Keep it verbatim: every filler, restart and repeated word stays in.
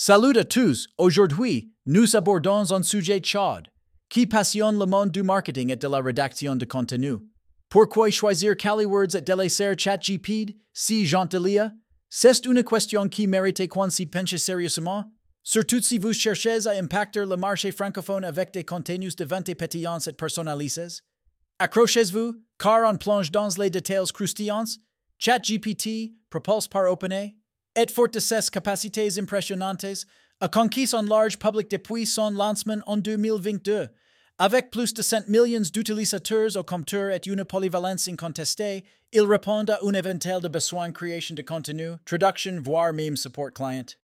Salut à tous, aujourd'hui, nous abordons un sujet chaude qui passionne le monde du marketing et de la rédaction de contenu. Pourquoi choisir Keywords et délaisser ChatGPT si gentillia? C'est une question qui mérite qu'on s'y penche sérieusement, surtout si vous cherchez à impacter le marché francophone avec des contenus de vente pétillants et personnalisés. Accrochez-vous, car on plonge dans les détails croustillants. ChatGPT, propulsé par OpenAI, et fort de ses capacités impressionnantes, a conquis un large public depuis son lancement en deux mille vingt-deux. Avec plus de cent millions d'utilisateurs au compteur et une polyvalence incontestée, il répond à un éventail de besoins création de contenu, traduction, voire même support client.